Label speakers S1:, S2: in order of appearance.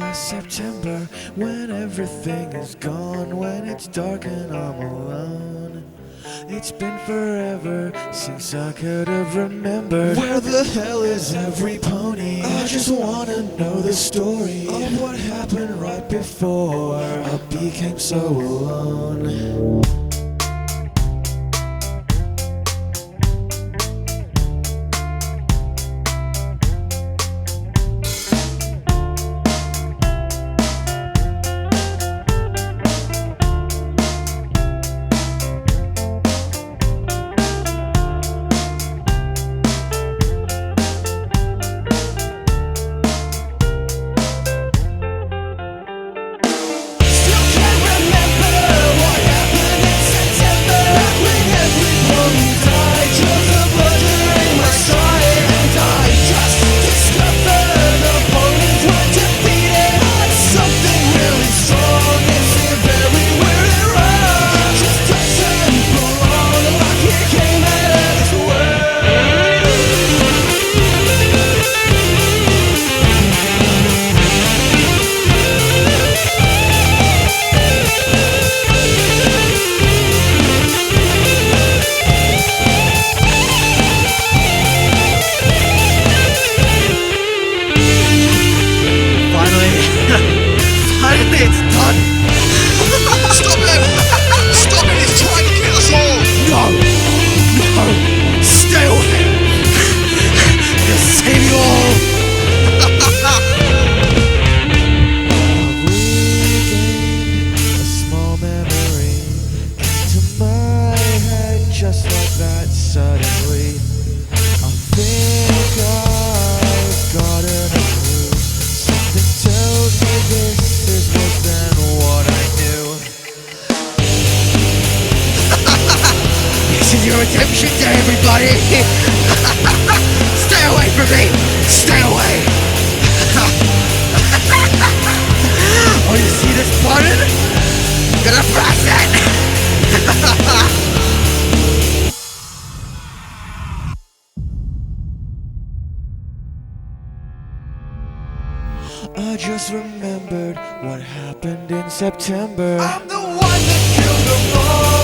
S1: last September, when everything is gone, when it's dark and I'm alone. It's been forever since I could have remembered. Where the hell is every pony? I just wanna know the story of what happened right before I became so alone.
S2: It's done! Stop him! Stop it! He's trying to kill us all!
S1: No! No! Stay away! I'll save you all! A small memory came to my head just like that suddenly. I think I've gotten a clue. Something tells me this was then what I knew. This is your redemption day, everybody! Stay away from me! Stay away! Oh, you see this button? I'm gonna press it! I just remembered what happened in September.
S2: I'm the one that killed them all!